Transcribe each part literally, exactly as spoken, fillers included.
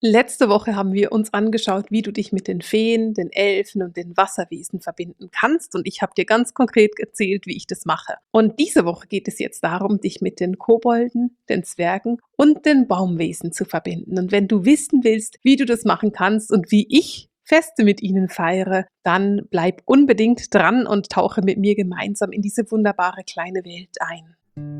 Letzte Woche haben wir uns angeschaut, wie du dich mit den Feen, den Elfen und den Wasserwesen verbinden kannst. Und ich habe dir ganz konkret erzählt, wie ich das mache. Und diese Woche geht es jetzt darum, dich mit den Kobolden, den Zwergen und den Baumwesen zu verbinden. Und wenn du wissen willst, wie du das machen kannst und wie ich Feste mit ihnen feiere, dann bleib unbedingt dran und tauche mit mir gemeinsam in diese wunderbare kleine Welt ein.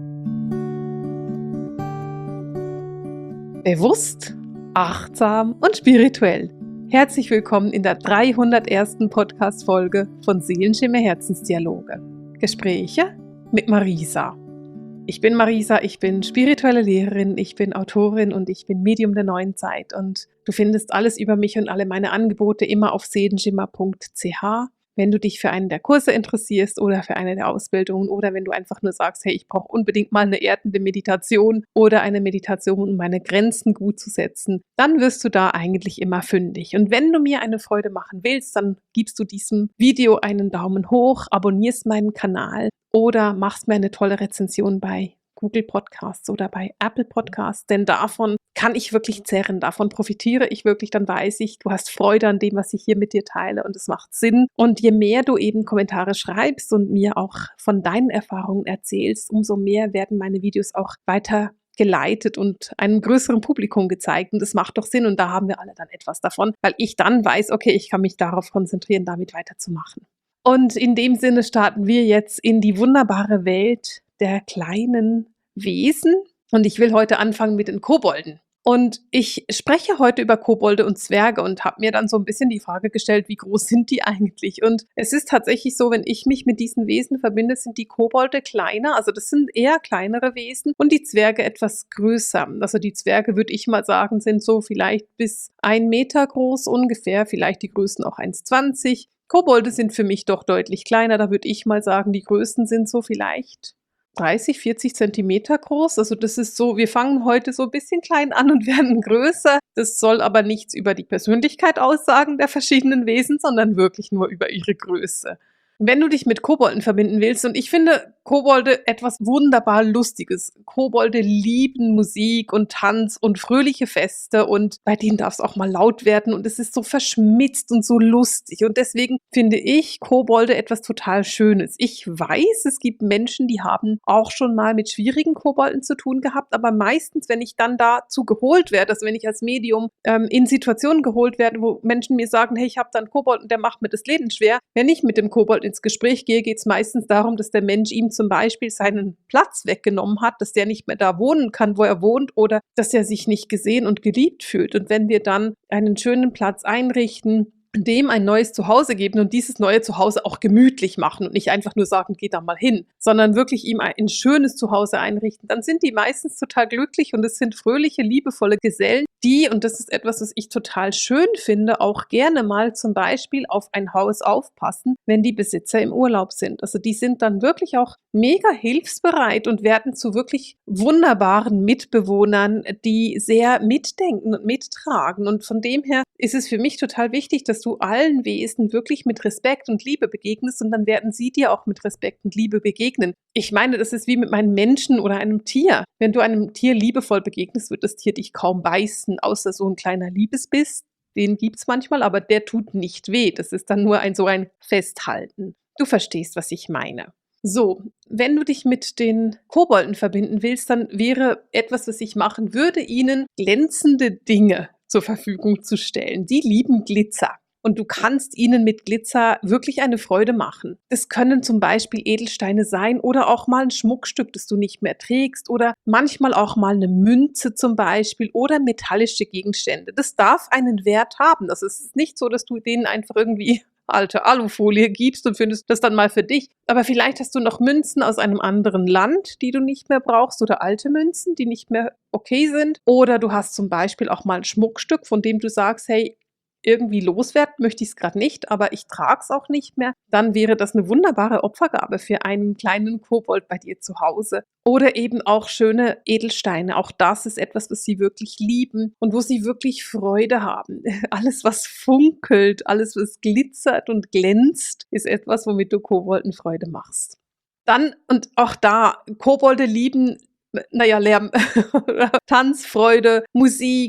Bewusst, achtsam und spirituell. Herzlich willkommen in der dreihundertersten Podcast-Folge von Seelenschimmer Herzensdialoge. Gespräche mit Marisa. Ich bin Marisa, ich bin spirituelle Lehrerin, ich bin Autorin und ich bin Medium der neuen Zeit. Und du findest alles über mich und alle meine Angebote immer auf seelenschimmer punkt c h. Wenn du dich für einen der Kurse interessierst oder für eine der Ausbildungen oder wenn du einfach nur sagst, hey, ich brauche unbedingt mal eine erdende Meditation oder eine Meditation, um meine Grenzen gut zu setzen, dann wirst du da eigentlich immer fündig. Und wenn du mir eine Freude machen willst, dann gibst du diesem Video einen Daumen hoch, abonnierst meinen Kanal oder machst mir eine tolle Rezension bei Google Podcasts oder bei Apple Podcasts, denn davon kann ich wirklich zehren, davon profitiere ich wirklich, dann weiß ich, du hast Freude an dem, was ich hier mit dir teile und es macht Sinn. Und je mehr du eben Kommentare schreibst und mir auch von deinen Erfahrungen erzählst, umso mehr werden meine Videos auch weiter geleitet und einem größeren Publikum gezeigt. Und das macht doch Sinn und da haben wir alle dann etwas davon, weil ich dann weiß, okay, ich kann mich darauf konzentrieren, damit weiterzumachen. Und in dem Sinne starten wir jetzt in die wunderbare Welt der kleinen Wesen. Und ich will heute anfangen mit den Kobolden. Und ich spreche heute über Kobolde und Zwerge und habe mir dann so ein bisschen die Frage gestellt, wie groß sind die eigentlich? Und es ist tatsächlich so, wenn ich mich mit diesen Wesen verbinde, sind die Kobolde kleiner, also das sind eher kleinere Wesen und die Zwerge etwas größer. Also die Zwerge, würde ich mal sagen, sind so vielleicht bis ein Meter groß ungefähr, vielleicht die größten auch eins Komma zwanzig. Kobolde sind für mich doch deutlich kleiner, da würde ich mal sagen, die größten sind so vielleicht dreißig, vierzig Zentimeter groß. Also das ist so, wir fangen heute so ein bisschen klein an und werden größer. Das soll aber nichts über die Persönlichkeit aussagen der verschiedenen Wesen, sondern wirklich nur über ihre Größe. Wenn du dich mit Kobolden verbinden willst, und ich finde Kobolde etwas wunderbar Lustiges. Kobolde lieben Musik und Tanz und fröhliche Feste und bei denen darf es auch mal laut werden und es ist so verschmitzt und so lustig und deswegen finde ich Kobolde etwas total Schönes. Ich weiß, es gibt Menschen, die haben auch schon mal mit schwierigen Kobolden zu tun gehabt, aber meistens, wenn ich dann dazu geholt werde, also wenn ich als Medium ähm, in Situationen geholt werde, wo Menschen mir sagen, hey, ich habe da einen Kobold und der macht mir das Leben schwer, wenn ich mit dem Kobold ins Gespräch gehe, geht es meistens darum, dass der Mensch ihm zum Beispiel seinen Platz weggenommen hat, dass der nicht mehr da wohnen kann, wo er wohnt oder dass er sich nicht gesehen und geliebt fühlt. Und wenn wir dann einen schönen Platz einrichten, dem ein neues Zuhause geben und dieses neue Zuhause auch gemütlich machen und nicht einfach nur sagen, geh da mal hin, sondern wirklich ihm ein schönes Zuhause einrichten, dann sind die meistens total glücklich und es sind fröhliche, liebevolle Gesellen, die, und das ist etwas, was ich total schön finde, auch gerne mal zum Beispiel auf ein Haus aufpassen, wenn die Besitzer im Urlaub sind. Also die sind dann wirklich auch mega hilfsbereit und werden zu wirklich wunderbaren Mitbewohnern, die sehr mitdenken und mittragen. Und von dem her ist es für mich total wichtig, dass du allen Wesen wirklich mit Respekt und Liebe begegnest und dann werden sie dir auch mit Respekt und Liebe begegnen. Ich meine, das ist wie mit meinem Menschen oder einem Tier. Wenn du einem Tier liebevoll begegnest, wird das Tier dich kaum beißen, außer so ein kleiner Liebesbiss. Den gibt's manchmal, aber der tut nicht weh. Das ist dann nur ein so ein Festhalten. Du verstehst, was ich meine. So, wenn du dich mit den Kobolden verbinden willst, dann wäre etwas, was ich machen würde, ihnen glänzende Dinge zur Verfügung zu stellen. Die lieben Glitzer. Und du kannst ihnen mit Glitzer wirklich eine Freude machen. Das können zum Beispiel Edelsteine sein oder auch mal ein Schmuckstück, das du nicht mehr trägst oder manchmal auch mal eine Münze zum Beispiel oder metallische Gegenstände. Das darf einen Wert haben. Das ist nicht so, dass du denen einfach irgendwie alte Alufolie gibst und findest das dann mal für dich. Aber vielleicht hast du noch Münzen aus einem anderen Land, die du nicht mehr brauchst oder alte Münzen, die nicht mehr okay sind. Oder du hast zum Beispiel auch mal ein Schmuckstück, von dem du sagst, hey, irgendwie loswerden möchte ich es gerade nicht, aber ich trage es auch nicht mehr, dann wäre das eine wunderbare Opfergabe für einen kleinen Kobold bei dir zu Hause. Oder eben auch schöne Edelsteine. Auch das ist etwas, was sie wirklich lieben und wo sie wirklich Freude haben. Alles, was funkelt, alles, was glitzert und glänzt, ist etwas, womit du Kobolden Freude machst. Dann, und auch da, Kobolde lieben, naja, Lärm, Tanzfreude, Musik,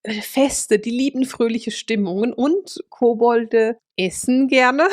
äh, Feste, die lieben fröhliche Stimmungen und Kobolde essen gerne.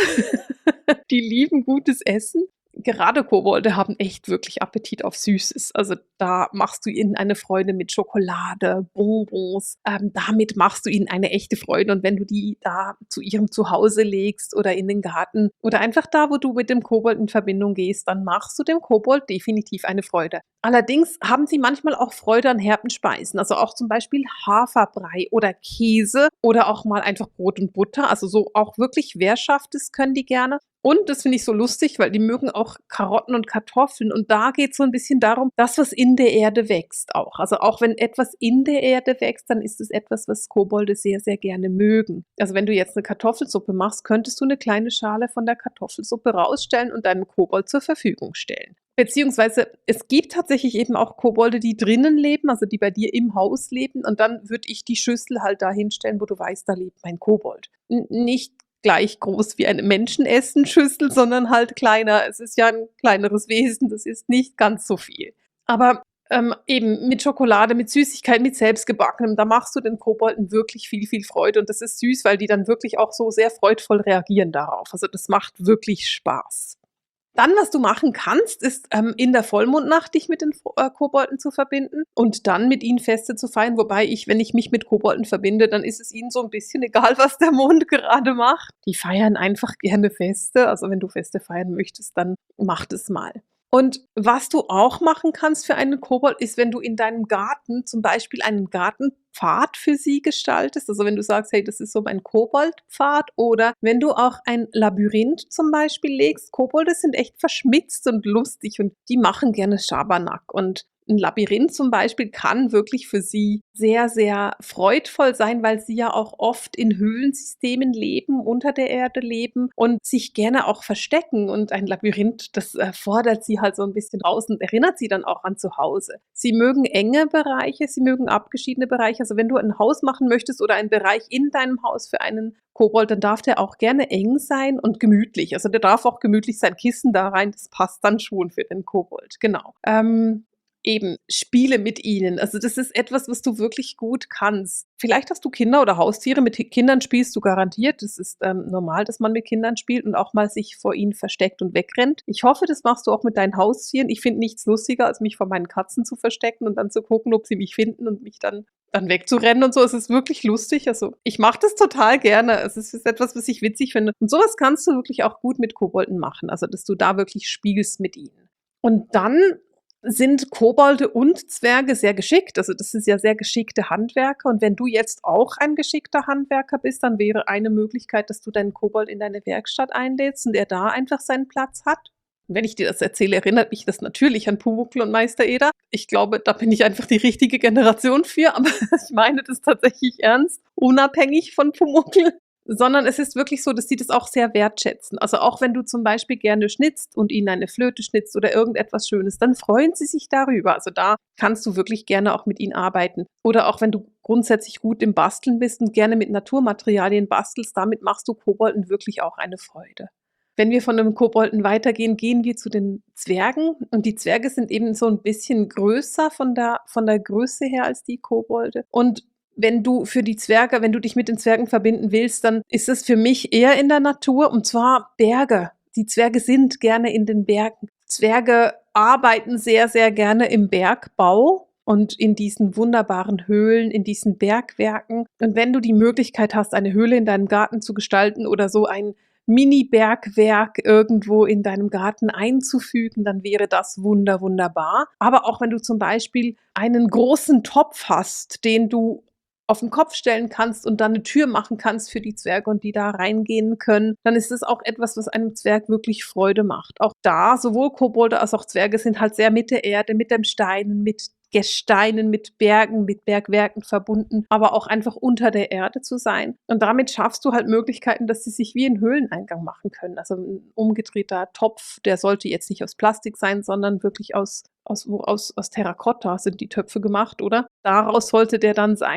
Die lieben gutes Essen. Gerade Kobolde haben echt wirklich Appetit auf Süßes. Also da machst du ihnen eine Freude mit Schokolade, Bonbons. Ähm, damit machst du ihnen eine echte Freude. Und wenn du die da zu ihrem Zuhause legst oder in den Garten oder einfach da, wo du mit dem Kobold in Verbindung gehst, dann machst du dem Kobold definitiv eine Freude. Allerdings haben sie manchmal auch Freude an herben Speisen, also auch zum Beispiel Haferbrei oder Käse oder auch mal einfach Brot und Butter. Also so auch wirklich Währschaftes können die gerne. Und das finde ich so lustig, weil die mögen auch Karotten und Kartoffeln. Und da geht es so ein bisschen darum, das, was in der Erde wächst auch. Also auch wenn etwas in der Erde wächst, dann ist es etwas, was Kobolde sehr, sehr gerne mögen. Also wenn du jetzt eine Kartoffelsuppe machst, könntest du eine kleine Schale von der Kartoffelsuppe rausstellen und deinem Kobold zur Verfügung stellen. Beziehungsweise es gibt tatsächlich eben auch Kobolde, die drinnen leben, also die bei dir im Haus leben. Und dann würde ich die Schüssel halt da hinstellen, wo du weißt, da lebt mein Kobold. N- Nicht gleich groß wie eine Menschenessenschüssel, sondern halt kleiner. Es ist ja ein kleineres Wesen, das ist nicht ganz so viel. Aber ähm, eben mit Schokolade, mit Süßigkeit, mit selbstgebackenem, da machst du den Kobolden wirklich viel, viel Freude. Und das ist süß, weil die dann wirklich auch so sehr freudvoll reagieren darauf. Also das macht wirklich Spaß. Dann, was du machen kannst, ist ähm, in der Vollmondnacht dich mit den äh, Kobolden zu verbinden und dann mit ihnen Feste zu feiern. Wobei ich, wenn ich mich mit Kobolden verbinde, dann ist es ihnen so ein bisschen egal, was der Mond gerade macht. Die feiern einfach gerne Feste. Also wenn du Feste feiern möchtest, dann mach das mal. Und was du auch machen kannst für einen Kobold, ist, wenn du in deinem Garten zum Beispiel einen Gartenpfad für sie gestaltest. Also wenn du sagst, hey, das ist so mein Koboldpfad. Oder wenn du auch ein Labyrinth zum Beispiel legst. Kobolde sind echt verschmitzt und lustig und die machen gerne Schabernack. Und ein Labyrinth zum Beispiel kann wirklich für sie sehr, sehr freudvoll sein, weil sie ja auch oft in Höhlensystemen leben, unter der Erde leben und sich gerne auch verstecken. Und ein Labyrinth, das äh, fordert sie halt so ein bisschen raus und erinnert sie dann auch an zu Hause. Sie mögen enge Bereiche, sie mögen abgeschiedene Bereiche. Also wenn du ein Haus machen möchtest oder einen Bereich in deinem Haus für einen Kobold, dann darf der auch gerne eng sein und gemütlich. Also der darf auch gemütlich sein Kissen da rein, das passt dann schon für den Kobold. Genau. Ähm, Eben, spiele mit ihnen. Also das ist etwas, was du wirklich gut kannst. Vielleicht hast du Kinder oder Haustiere. Mit Kindern spielst du garantiert. Das ist ähm, normal, dass man mit Kindern spielt und auch mal sich vor ihnen versteckt und wegrennt. Ich hoffe, das machst du auch mit deinen Haustieren. Ich finde nichts lustiger, als mich vor meinen Katzen zu verstecken und dann zu gucken, ob sie mich finden und mich dann dann wegzurennen und so. Es ist wirklich lustig. Also ich mache das total gerne. Es ist etwas, was ich witzig finde. Und sowas kannst du wirklich auch gut mit Kobolden machen. Also dass du da wirklich spielst mit ihnen. Und dann sind Kobolde und Zwerge sehr geschickt. Also das sind ja sehr geschickte Handwerker. Und wenn du jetzt auch ein geschickter Handwerker bist, dann wäre eine Möglichkeit, dass du deinen Kobold in deine Werkstatt einlädst und er da einfach seinen Platz hat. Und wenn ich dir das erzähle, erinnert mich das natürlich an Pumuckl und Meister Eder. Ich glaube, da bin ich einfach die richtige Generation für, aber ich meine das tatsächlich ernst, unabhängig von Pumuckl. Sondern es ist wirklich so, dass sie das auch sehr wertschätzen. Also auch wenn du zum Beispiel gerne schnitzt und ihnen eine Flöte schnitzt oder irgendetwas Schönes, dann freuen sie sich darüber. Also da kannst du wirklich gerne auch mit ihnen arbeiten. Oder auch wenn du grundsätzlich gut im Basteln bist und gerne mit Naturmaterialien bastelst, damit machst du Kobolden wirklich auch eine Freude. Wenn wir von dem Kobolden weitergehen, gehen wir zu den Zwergen. Und die Zwerge sind eben so ein bisschen größer von der, von der Größe her als die Kobolde. Und wenn du für die Zwerge, wenn du dich mit den Zwergen verbinden willst, dann ist es für mich eher in der Natur, und zwar Berge. Die Zwerge sind gerne in den Bergen. Zwerge arbeiten sehr, sehr gerne im Bergbau und in diesen wunderbaren Höhlen, in diesen Bergwerken. Und wenn du die Möglichkeit hast, eine Höhle in deinem Garten zu gestalten oder so ein Mini-Bergwerk irgendwo in deinem Garten einzufügen, dann wäre das wunder, wunderbar. Aber auch wenn du zum Beispiel einen großen Topf hast, den du auf den Kopf stellen kannst und dann eine Tür machen kannst für die Zwerge und die da reingehen können, dann ist es auch etwas, was einem Zwerg wirklich Freude macht. Auch da, sowohl Kobolde als auch Zwerge sind halt sehr mit der Erde, mit dem Steinen, mit Gesteinen, mit Bergen, mit Bergwerken verbunden, aber auch einfach unter der Erde zu sein. Und damit schaffst du halt Möglichkeiten, dass sie sich wie einen Höhleneingang machen können. Also ein umgedrehter Topf, der sollte jetzt nicht aus Plastik sein, sondern wirklich aus, aus, wo, aus, aus Terrakotta sind die Töpfe gemacht, oder? Daraus sollte der dann sein.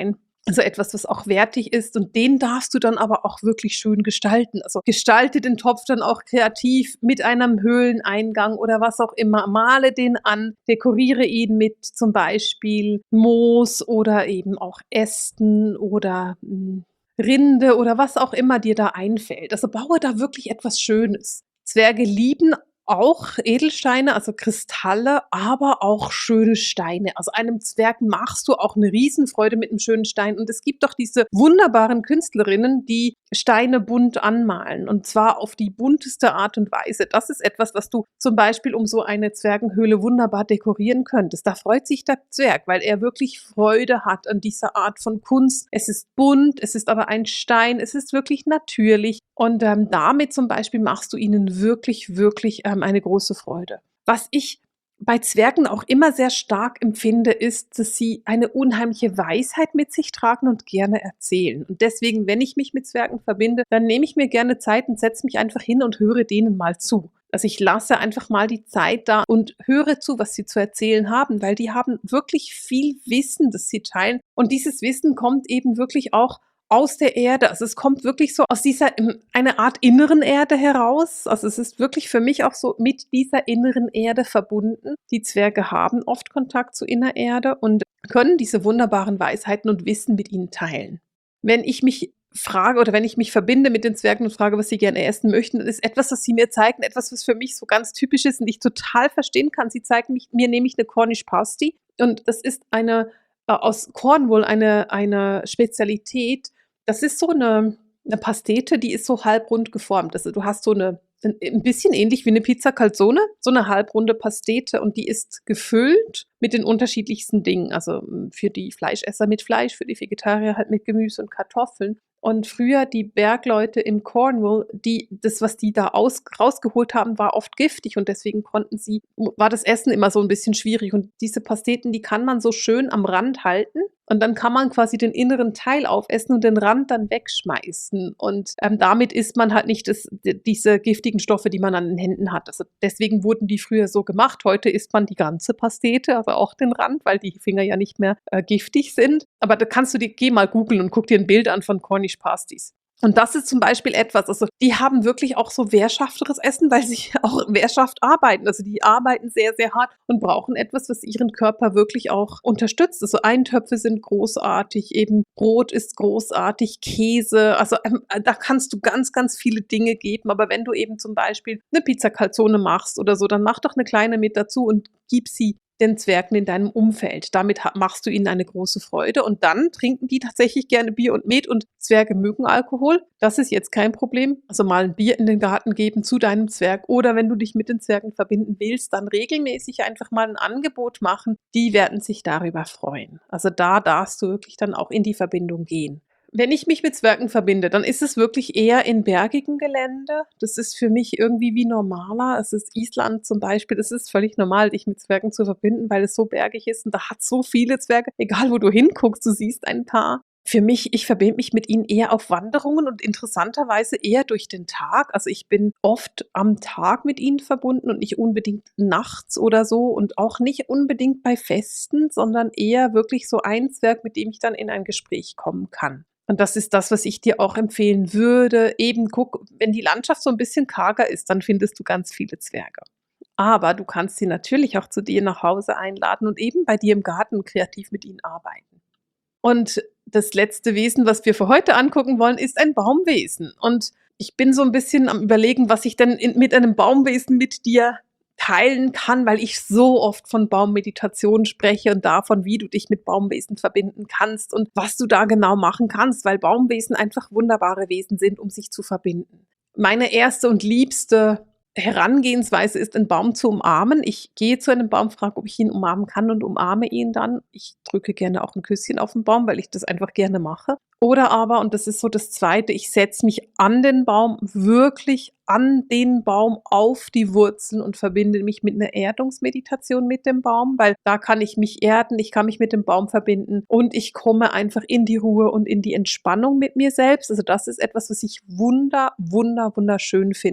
Also etwas, was auch wertig ist, und den darfst du dann aber auch wirklich schön gestalten. Also gestalte den Topf dann auch kreativ mit einem Höhleneingang oder was auch immer. Male den an, dekoriere ihn mit zum Beispiel Moos oder eben auch Ästen oder mh, Rinde oder was auch immer dir da einfällt. Also baue da wirklich etwas Schönes. Zwerge lieben auch Edelsteine, also Kristalle, aber auch schöne Steine. Also einem Zwerg machst du auch eine Riesenfreude mit einem schönen Stein. Und es gibt doch diese wunderbaren Künstlerinnen, die Steine bunt anmalen, und zwar auf die bunteste Art und Weise. Das ist etwas, was du zum Beispiel um so eine Zwergenhöhle wunderbar dekorieren könntest. Da freut sich der Zwerg, weil er wirklich Freude hat an dieser Art von Kunst. Es ist bunt, es ist aber ein Stein, es ist wirklich natürlich, und ähm, damit zum Beispiel machst du ihnen wirklich, wirklich ähm, eine große Freude. Was ich bei Zwergen auch immer sehr stark empfinde, ist, dass sie eine unheimliche Weisheit mit sich tragen und gerne erzählen. Und deswegen, wenn ich mich mit Zwergen verbinde, dann nehme ich mir gerne Zeit und setze mich einfach hin und höre denen mal zu. Also ich lasse einfach mal die Zeit da und höre zu, was sie zu erzählen haben, weil die haben wirklich viel Wissen, das sie teilen. Und dieses Wissen kommt eben wirklich auch aus der Erde. Also es kommt wirklich so aus dieser, ähm, eine Art inneren Erde heraus. Also es ist wirklich für mich auch so mit dieser inneren Erde verbunden. Die Zwerge haben oft Kontakt zu inner Erde und können diese wunderbaren Weisheiten und Wissen mit ihnen teilen. Wenn ich mich frage oder wenn ich mich verbinde mit den Zwergen und frage, was sie gerne essen möchten, dann ist etwas, was sie mir zeigen, etwas, was für mich so ganz typisch ist und ich total verstehen kann. Sie zeigen mich, mir nämlich eine Cornish Pasty, und das ist eine äh, aus Cornwall eine, eine Spezialität. Das ist so eine, eine Pastete, die ist so halbrund geformt. Also du hast so eine, ein, ein bisschen ähnlich wie eine Pizza Calzone, so eine halbrunde Pastete, und die ist gefüllt mit den unterschiedlichsten Dingen. Also mm, für die Fleischesser mit Fleisch, für die Vegetarier halt mit Gemüse und Kartoffeln. Und früher die Bergleute in Cornwall, die, das, was die da aus, rausgeholt haben, war oft giftig, und deswegen konnten sie, war das Essen immer so ein bisschen schwierig. Und diese Pasteten, die kann man so schön am Rand halten, und dann kann man quasi den inneren Teil aufessen und den Rand dann wegschmeißen. Und ähm, damit isst man halt nicht das, diese giftigen Stoffe, die man an den Händen hat. Also deswegen wurden die früher so gemacht. Heute isst man die ganze Pastete, aber auch den Rand, weil die Finger ja nicht mehr äh, giftig sind. Aber da kannst du dir, geh mal googeln und guck dir ein Bild an von Cornish Pasties. Und das ist zum Beispiel etwas, also die haben wirklich auch so wehrhafteres Essen, weil sie auch wehrhaft arbeiten. Also die arbeiten sehr, sehr hart und brauchen etwas, was ihren Körper wirklich auch unterstützt. Also Eintöpfe sind großartig, eben Brot ist großartig, Käse. Also ähm, da kannst du ganz, ganz viele Dinge geben. Aber wenn du eben zum Beispiel eine Pizza Calzone machst oder so, dann mach doch eine kleine mit dazu und gib sie den Zwergen in deinem Umfeld. Damit ha- machst du ihnen eine große Freude, und dann trinken die tatsächlich gerne Bier und Met, und Zwerge mögen Alkohol. Das ist jetzt kein Problem. Also mal ein Bier in den Garten geben zu deinem Zwerg, oder wenn du dich mit den Zwergen verbinden willst, dann regelmäßig einfach mal ein Angebot machen. Die werden sich darüber freuen. Also da darfst du wirklich dann auch in die Verbindung gehen. Wenn ich mich mit Zwergen verbinde, dann ist es wirklich eher in bergigem Gelände. Das ist für mich irgendwie wie normaler. Es ist Island zum Beispiel. Es ist völlig normal, dich mit Zwergen zu verbinden, weil es so bergig ist, und da hat so viele Zwerge. Egal, wo du hinguckst, du siehst ein paar. Für mich, ich verbinde mich mit ihnen eher auf Wanderungen und interessanterweise eher durch den Tag. Also ich bin oft am Tag mit ihnen verbunden und nicht unbedingt nachts oder so, und auch nicht unbedingt bei Festen, sondern eher wirklich so ein Zwerg, mit dem ich dann in ein Gespräch kommen kann. Und das ist das, was ich dir auch empfehlen würde. Eben guck, wenn die Landschaft so ein bisschen karger ist, dann findest du ganz viele Zwerge. Aber du kannst sie natürlich auch zu dir nach Hause einladen und eben bei dir im Garten kreativ mit ihnen arbeiten. Und das letzte Wesen, was wir für heute angucken wollen, ist ein Baumwesen. Und ich bin so ein bisschen am Überlegen, was ich denn in, mit einem Baumwesen mit dir teilen kann, weil ich so oft von Baummeditation spreche und davon, wie du dich mit Baumwesen verbinden kannst und was du da genau machen kannst, weil Baumwesen einfach wunderbare Wesen sind, um sich zu verbinden. Meine erste und liebste Herangehensweise ist, einen Baum zu umarmen. Ich gehe zu einem Baum, frage, ob ich ihn umarmen kann, und umarme ihn dann. Ich drücke gerne auch ein Küsschen auf den Baum, weil ich das einfach gerne mache. Oder aber, und das ist so das Zweite, ich setze mich an den Baum, wirklich an den Baum, auf die Wurzeln, und verbinde mich mit einer Erdungsmeditation mit dem Baum, weil da kann ich mich erden, ich kann mich mit dem Baum verbinden, und ich komme einfach in die Ruhe und in die Entspannung mit mir selbst. Also das ist etwas, was ich wunder, wunder, wunderschön finde.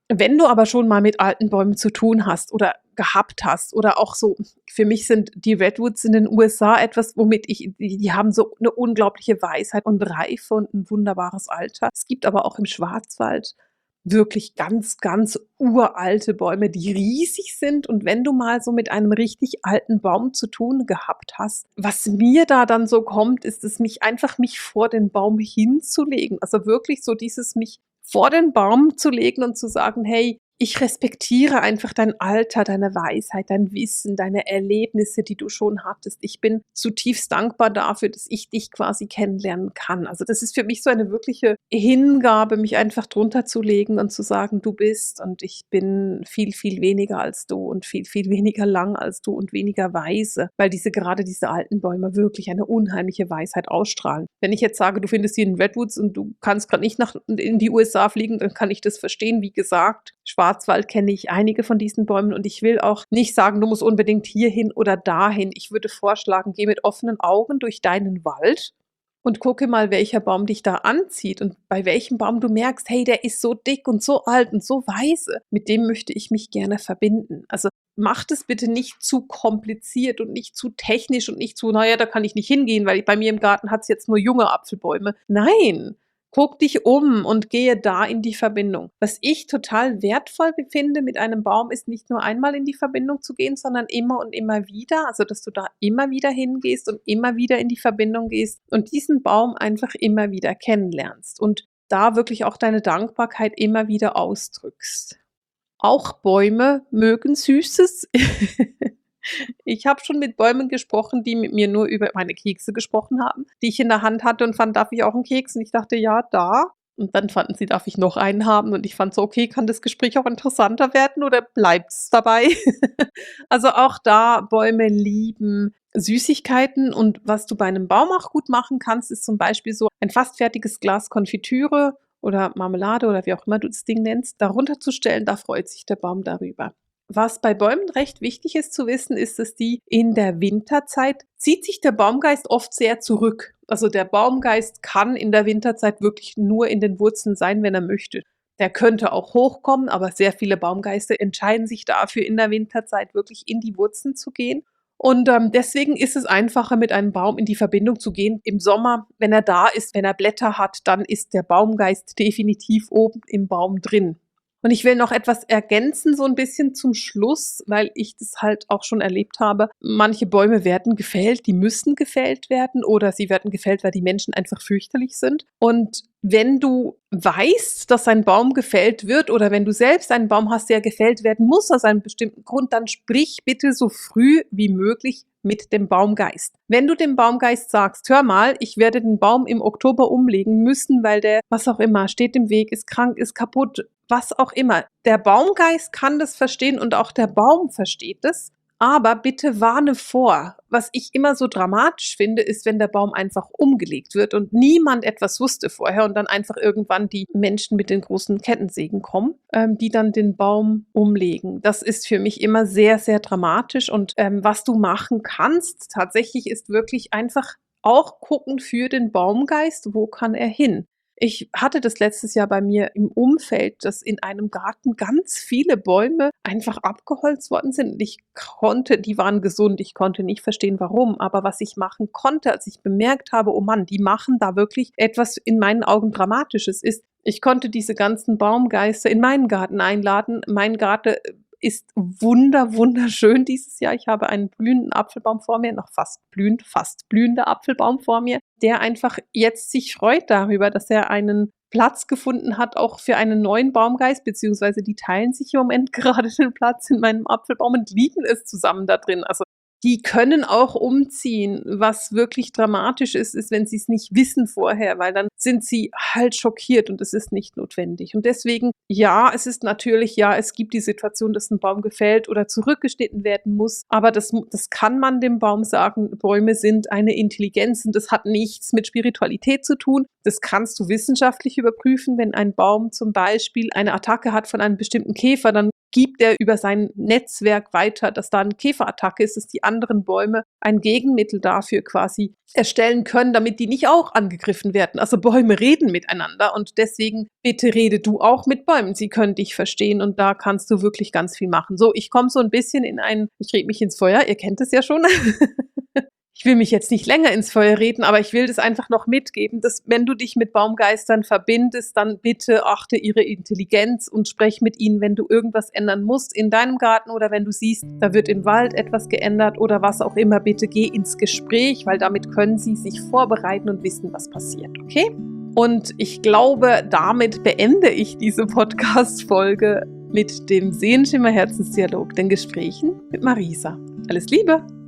Wenn du aber schon mal mit alten Bäumen zu tun hast oder gehabt hast oder auch so, für mich sind die Redwoods in den U S A etwas, womit ich, die, die haben so eine unglaubliche Weisheit und Reife und ein wunderbares Alter. Es gibt aber auch im Schwarzwald wirklich ganz, ganz uralte Bäume, die riesig sind. Und wenn du mal so mit einem richtig alten Baum zu tun gehabt hast, was mir da dann so kommt, ist es mich einfach mich vor den Baum hinzulegen. Also wirklich so dieses mich vor den Baum zu legen und zu sagen, hey, ich respektiere einfach dein Alter, deine Weisheit, dein Wissen, deine Erlebnisse, die du schon hattest. Ich bin zutiefst dankbar dafür, dass ich dich quasi kennenlernen kann. Also das ist für mich so eine wirkliche Hingabe, mich einfach drunter zu legen und zu sagen, du bist und ich bin viel, viel weniger als du und viel, viel weniger lang als du und weniger weise, weil diese gerade diese alten Bäume wirklich eine unheimliche Weisheit ausstrahlen. Wenn ich jetzt sage, du findest sie in Redwoods und du kannst gerade nicht nach in die U S A fliegen, dann kann ich das verstehen. Wie gesagt, Schwarzwald kenne ich einige von diesen Bäumen und ich will auch nicht sagen, du musst unbedingt hierhin oder dahin. Ich würde vorschlagen, geh mit offenen Augen durch deinen Wald und gucke mal, welcher Baum dich da anzieht und bei welchem Baum du merkst, hey, der ist so dick und so alt und so weise. Mit dem möchte ich mich gerne verbinden. Also macht es bitte nicht zu kompliziert und nicht zu technisch und nicht zu, naja, da kann ich nicht hingehen, weil bei mir im Garten hat es jetzt nur junge Apfelbäume. Nein, guck dich um und gehe da in die Verbindung. Was ich total wertvoll finde mit einem Baum, ist nicht nur einmal in die Verbindung zu gehen, sondern immer und immer wieder. Also, dass du da immer wieder hingehst und immer wieder in die Verbindung gehst und diesen Baum einfach immer wieder kennenlernst und da wirklich auch deine Dankbarkeit immer wieder ausdrückst. Auch Bäume mögen Süßes. Ich habe schon mit Bäumen gesprochen, die mit mir nur über meine Kekse gesprochen haben, die ich in der Hand hatte und fand, darf ich auch einen Keks? Und ich dachte, ja, da. Und dann fanden sie, darf ich noch einen haben? Und ich fand so, okay, kann das Gespräch auch interessanter werden oder bleibt es dabei? Also auch da, Bäume lieben Süßigkeiten und was du bei einem Baum auch gut machen kannst, ist zum Beispiel so ein fast fertiges Glas Konfitüre oder Marmelade oder wie auch immer du das Ding nennst, darunter zu stellen, da freut sich der Baum darüber. Was bei Bäumen recht wichtig ist zu wissen, ist, dass die in der Winterzeit zieht sich der Baumgeist oft sehr zurück. Also der Baumgeist kann in der Winterzeit wirklich nur in den Wurzeln sein, wenn er möchte. Der könnte auch hochkommen, aber sehr viele Baumgeister entscheiden sich dafür, in der Winterzeit wirklich in die Wurzeln zu gehen. Und ähm, deswegen ist es einfacher, mit einem Baum in die Verbindung zu gehen. Im Sommer, wenn er da ist, wenn er Blätter hat, dann ist der Baumgeist definitiv oben im Baum drin. Und ich will noch etwas ergänzen, so ein bisschen zum Schluss, weil ich das halt auch schon erlebt habe. Manche Bäume werden gefällt, die müssen gefällt werden oder sie werden gefällt, weil die Menschen einfach fürchterlich sind. Und wenn du weißt, dass ein Baum gefällt wird oder wenn du selbst einen Baum hast, der gefällt werden muss aus einem bestimmten Grund, dann sprich bitte so früh wie möglich mit dem Baumgeist. Wenn du dem Baumgeist sagst, hör mal, ich werde den Baum im Oktober umlegen müssen, weil der, was auch immer, steht im Weg, ist krank, ist kaputt, was auch immer. Der Baumgeist kann das verstehen und auch der Baum versteht es. Aber bitte warne vor. Was ich immer so dramatisch finde, ist, wenn der Baum einfach umgelegt wird und niemand etwas wusste vorher und dann einfach irgendwann die Menschen mit den großen Kettensägen kommen, ähm, die dann den Baum umlegen. Das ist für mich immer sehr, sehr dramatisch. Und ähm, was du machen kannst, tatsächlich ist wirklich einfach auch gucken für den Baumgeist, wo kann er hin? Ich hatte das letztes Jahr bei mir im Umfeld, dass in einem Garten ganz viele Bäume einfach abgeholzt worden sind. Und ich konnte, die waren gesund, ich konnte nicht verstehen, warum. Aber was ich machen konnte, als ich bemerkt habe, oh Mann, die machen da wirklich etwas in meinen Augen Dramatisches, ist, ich konnte diese ganzen Baumgeister in meinen Garten einladen. Mein Garten ist wunder, wunderschön dieses Jahr. Ich habe einen blühenden Apfelbaum vor mir, noch fast blühend, fast blühender Apfelbaum vor mir, der einfach jetzt sich freut darüber, dass er einen Platz gefunden hat, auch für einen neuen Baumgeist, beziehungsweise die teilen sich im Moment gerade den Platz in meinem Apfelbaum und lieben es zusammen da drin. Also die können auch umziehen. Was wirklich dramatisch ist, ist, wenn sie es nicht wissen vorher, weil dann sind sie halt schockiert und es ist nicht notwendig. Und deswegen, ja, es ist natürlich, ja, es gibt die Situation, dass ein Baum gefällt oder zurückgeschnitten werden muss, aber das, das kann man dem Baum sagen, Bäume sind eine Intelligenz und das hat nichts mit Spiritualität zu tun. Das kannst du wissenschaftlich überprüfen, wenn ein Baum zum Beispiel eine Attacke hat von einem bestimmten Käfer, dann gibt er über sein Netzwerk weiter, dass da eine Käferattacke ist, dass die anderen Bäume ein Gegenmittel dafür quasi erstellen können, damit die nicht auch angegriffen werden. Also Bäume reden miteinander und deswegen bitte rede du auch mit Bäumen. Sie können dich verstehen und da kannst du wirklich ganz viel machen. So, ich komme so ein bisschen in ein, ich rede mich ins Feuer, ihr kennt es ja schon. Ich will mich jetzt nicht länger ins Feuer reden, aber ich will das einfach noch mitgeben, dass wenn du dich mit Baumgeistern verbindest, dann bitte achte ihre Intelligenz und sprech mit ihnen, wenn du irgendwas ändern musst in deinem Garten oder wenn du siehst, da wird im Wald etwas geändert oder was auch immer, bitte geh ins Gespräch, weil damit können sie sich vorbereiten und wissen, was passiert, okay? Und ich glaube, damit beende ich diese Podcast-Folge mit dem Seelenschimmer Herzensdialog, den Gesprächen mit Marisa. Alles Liebe!